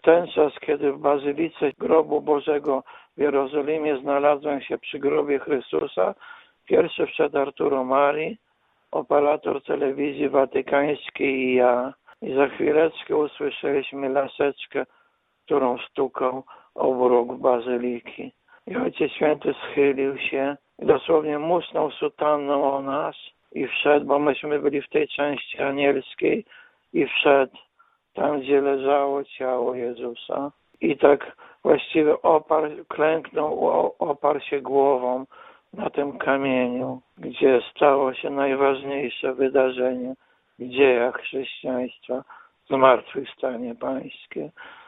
ten czas, kiedy w Bazylice Grobu Bożego w Jerozolimie znalazłem się przy grobie Chrystusa, pierwszy wszedł Arturo Mari, operator telewizji watykańskiej i ja. I za chwileczkę usłyszeliśmy laseczkę, którą stukał o wróg Bazyliki. I Ojciec Święty schylił się i dosłownie musnął sutanną o nas i wszedł, bo myśmy byli w tej części anielskiej, i wszedł tam, gdzie leżało ciało Jezusa. I tak właściwie klęknął, oparł się głową na tym kamieniu, gdzie stało się najważniejsze wydarzenie w dziejach chrześcijaństwa, zmartwychwstanie Pańskie.